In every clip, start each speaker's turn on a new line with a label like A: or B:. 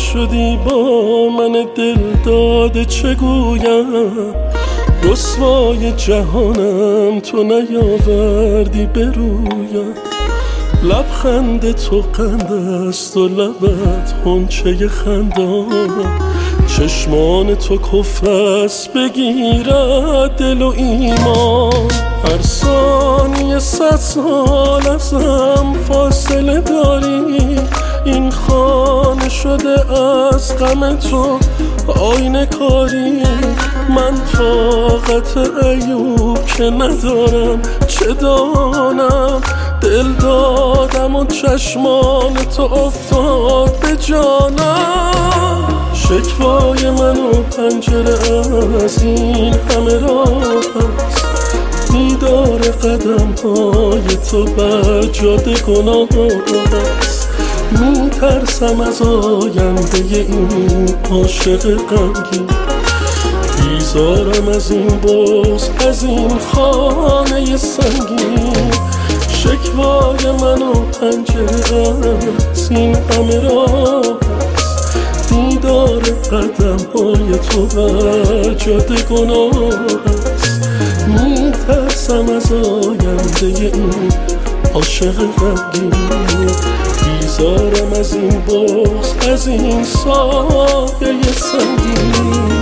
A: شدی با من دل داده چگویم، رسوای جهانم تو نیاوردی برویم. لبخند تو قند است و لبت غنچه خندان، چشمان تو کفر است بگیرد دل و ایمان. هر ثانیه 100 سال ازم فاصله داری، این خانه شده از غم تو آینه کاری. من طاقت ایوب که ندارم چه دانم، دل دادم و چشمان تو افتاد به جانم. شکوای من و پنجره از این همه راه است، دیدار قدم های تو بر جاده گناه است. میترسم از آینده این عاشق غمگین، بیزارم از این بغض از این خانه سنگین. شکوای من و پنجره از این همه راه است، دیدار قدم های تو بر جاده گناه است. میترسم از آینده این عاشق غمگین، بیزارم از این بغض از این سایه سنگین.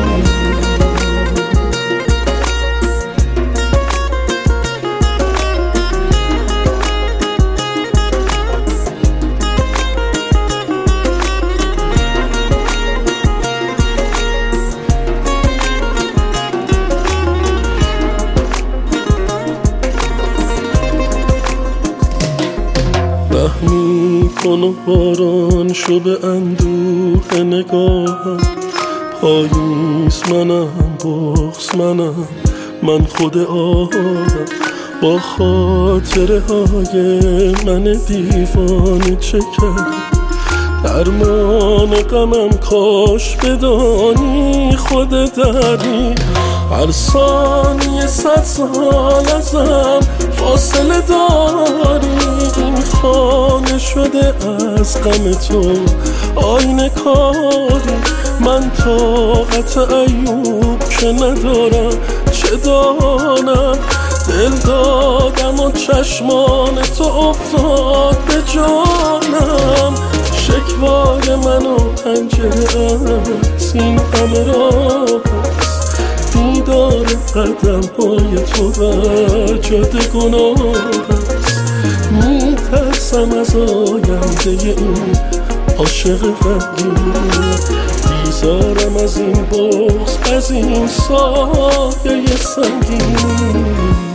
A: رحمی کن و باران شو به اندوه نگاهم، پاییز منم بغض منم من خود آهم. با خاطره های من دیوانه چه کرد، درمان غمم کاش بدانی خود دری. هر ثانیه 100 سال ازم فاصله داری، این خانه شده از غم تو آینه کاری. من طاقت ایوب که ندارم چه دانم، دل دادم و چشمان تو افتاد به جانم. شکوای من و پنجره از این همه راه است، دیدار قدم های تو بر جاده گناه است. میترسم از آینده این عاشق غمگین، بیزارم از این بغض از این سایه سنگین.